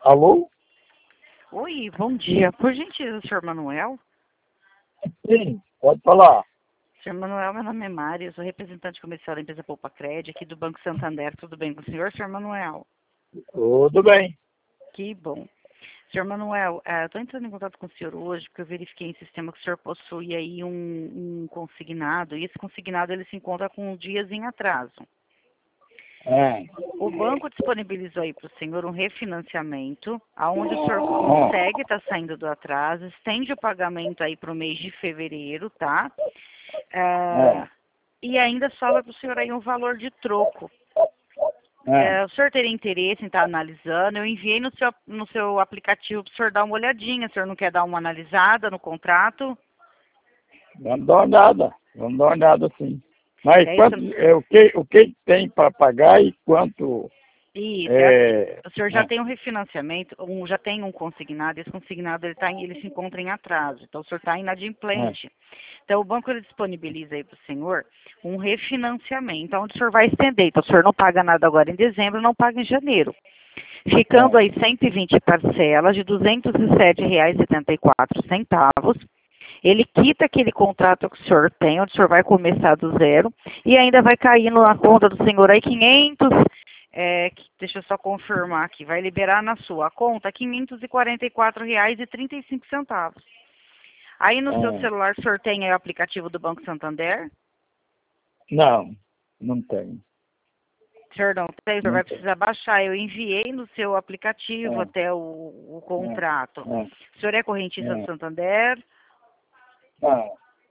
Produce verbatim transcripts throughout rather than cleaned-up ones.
Alô? Oi, bom dia. Por gentileza, senhor Manuel? Sim, pode falar. Senhor Manuel, meu nome é Mário, eu sou representante comercial da empresa Poupa Cred, aqui do Banco Santander. Tudo bem com o senhor, senhor Manuel? Tudo bem. Que bom. Senhor Manuel, estou entrando em contato com o senhor hoje porque eu verifiquei em sistema que o senhor possui aí um, um consignado, e esse consignado ele se encontra com dias em atraso. É. O banco disponibilizou aí para o senhor um refinanciamento, aonde o senhor consegue estar saindo do atraso, estende o pagamento aí para o mês de fevereiro, tá? É, É. e ainda sobra para o senhor aí um valor de troco. É. É, o senhor teria interesse em estar analisando? Eu enviei no seu, no seu aplicativo para o senhor dar uma olhadinha. O senhor não quer dar uma analisada no contrato? Vamos dar uma olhada. Vamos dar uma olhada, sim. Mas É quanto, isso. é, o, que, o que tem para pagar e quanto... Isso, é assim. É, O senhor já é, tem um refinanciamento, um, já tem um consignado, esse consignado ele, tá em- ele se encontra em atraso, então o senhor está é, inadimplente. Então o banco ele disponibiliza aí para o senhor um refinanciamento, onde o senhor vai estender. Então o senhor não paga nada agora em dezembro, não paga em janeiro. Ficando é, aí cento e vinte parcelas de duzentos e sete reais e setenta e quatro centavos. Ele quita aquele contrato que o senhor tem, onde o senhor vai começar do zero, e ainda vai cair na conta do senhor aí quinhentos, é, que- deixa eu só confirmar aqui, vai liberar na sua conta quinhentos e quarenta e quatro reais e trinta e cinco centavos. Aí no seu é. celular o senhor tem aí o aplicativo do Banco Santander? Não, não tem. O senhor não tem, o senhor Não vai tem. precisar baixar. Eu enviei no seu aplicativo É, até o, o é, contrato. é, O senhor é correntista do é. Santander? Ah,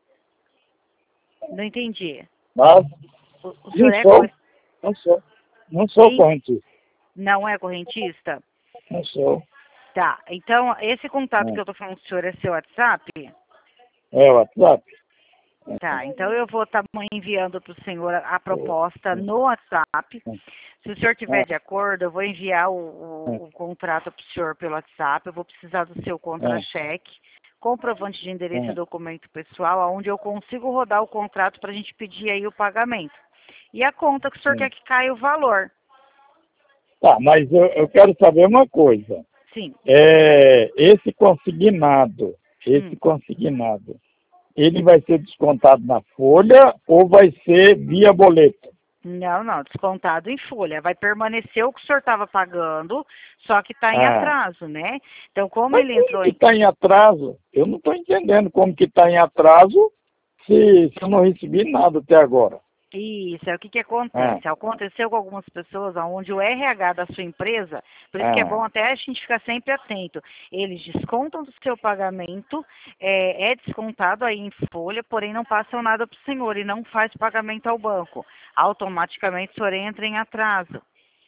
Não entendi. mas O, o não senhor é sou, corre... não sou. Não sou Hein? correntista. Não é correntista? Não sou. Tá. Então, esse contato que É, eu tô falando com o senhor é seu WhatsApp? é o WhatsApp? Tá. Então, eu vou estar enviando para o senhor a, a É, proposta no WhatsApp. é, Se o senhor tiver é, de acordo, eu vou enviar o, é, o, o contrato para o senhor pelo WhatsApp. Eu vou precisar do seu é, contra-cheque, comprovante de endereço e é. documento pessoal, onde eu consigo rodar o contrato para a gente pedir aí o pagamento. E a conta que o senhor Sim. quer que caia o valor. Tá, mas eu, eu quero saber uma coisa. Sim. É, esse consignado, esse Hum. consignado, ele vai ser descontado na folha ou vai ser via boleto? Não, não, descontado em folha. Vai permanecer o que o senhor estava pagando, só que está em Ah, atraso, né? Então, como mas ele como entrou que em... está em atraso? Eu não estou entendendo como que está em atraso se, se eu não recebi nada até agora. Isso, é o que, que Ah, acontece. Aconteceu com algumas pessoas onde o R H da sua empresa, por isso que é ah, bom até a gente ficar sempre atento. Eles descontam do seu pagamento, é, é descontado aí em folha, porém não passam nada para o senhor e não faz pagamento ao banco. Automaticamente o senhor entra em atraso.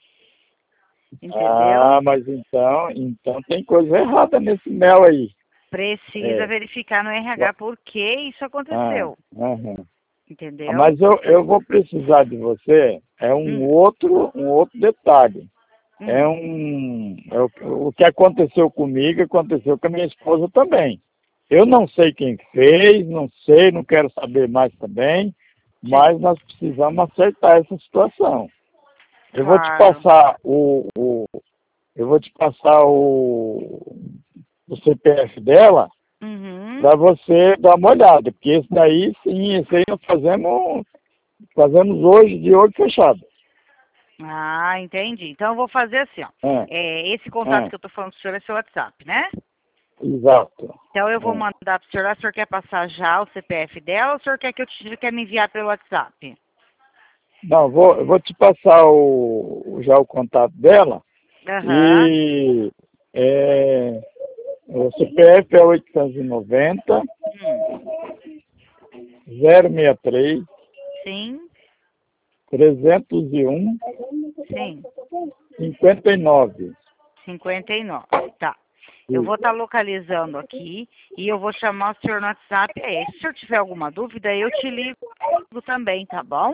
Entendeu? ah, mas então, então tem coisa errada nesse mel aí. Precisa É. verificar no R H por que isso Ah, aconteceu. aham. Ah, Entendeu? mas eu, eu vou precisar de você, é um Hum, outro, um outro detalhe. É hum, um, é o, o que aconteceu comigo aconteceu com a minha esposa também. Eu não sei quem fez, não sei, não quero saber mais também, sim, mas nós precisamos acertar essa situação. Eu vou te claro. passar o, o eu vou te passar o, o C P F dela Uhum. para você dar uma olhada, porque esse daí sim, esse aí nós fazemos, fazemos hoje de olho fechado. Ah, entendi. Então eu vou fazer assim, ó. É, É, esse contato é, que eu tô falando com o senhor é seu WhatsApp, né? exato. Então eu vou É. mandar pro senhor lá, o senhor quer passar já o C P F dela ou o senhor quer que eu te, quer me enviar pelo WhatsApp? Não, vou, eu vou te passar o, já o contato dela Aham, e é, o C P F é oitocentos e noventa, hum, zero sessenta e três, sim, trezentos e um, sim, cinquenta e nove. cinquenta e nove, tá. Eu vou estar localizando aqui e eu vou chamar o senhor no WhatsApp. É, se o senhor tiver alguma dúvida, eu te ligo também, tá bom?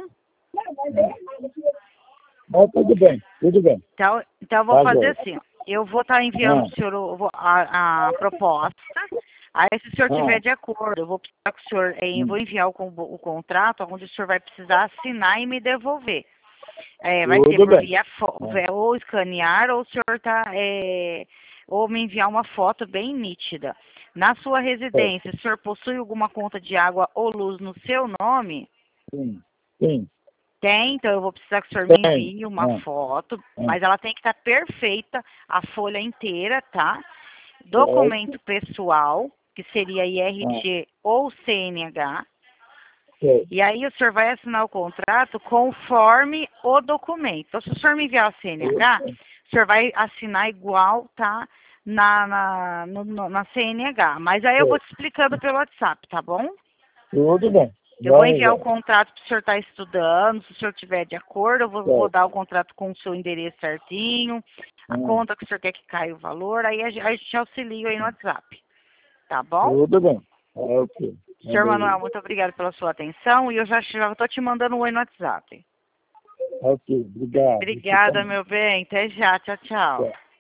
Mas tudo bem, tudo bem. Então, então eu vou Tá, fazer joia. assim, ó. Eu vou estar enviando Ah, para o senhor o- a, a proposta. Aí, se o senhor ah, tiver de acordo, eu vou precisar que o senhor, eh, eu hum, vou enviar o, con- o contrato, onde o senhor vai precisar assinar e me devolver. É, vai ser tudo por bem. via fo- Ah, ve- ou escanear, ou o senhor tá, é, ou me enviar uma foto bem nítida. Na sua residência, o senhor possui alguma conta de água ou luz no seu nome? Sim, sim. Tem, então eu vou precisar que o senhor me Tem. envie uma Ah, foto, ah, mas ela tem que estar perfeita, a folha inteira, tá? Documento certo. pessoal, que seria I R Ah, G ou C N H. certo. E aí o senhor vai assinar o contrato conforme o documento. Então, se o senhor me enviar o C N H, o senhor vai assinar igual, tá? Na, na, no- no- na C N H. Mas aí eu vou Certo. te explicando pelo WhatsApp, tá bom? Tudo bem. Eu vou Vai, enviar o vai. contrato para o senhor estar estudando. Se o senhor tiver de acordo, eu vou, vou Certo. dar o contrato com o seu endereço certinho, a Ah, conta que o senhor quer que caia o valor. Aí a gente a gente auxilia aí no WhatsApp. Tá bom? tudo bem. Ah, ok. Senhor Manda Manuel, aí. muito obrigado pela sua atenção e eu já estou te mandando um oi no WhatsApp. Ok, obrigado. Você Obrigada, também. meu bem. Até já. Tchau, tchau. Tchau.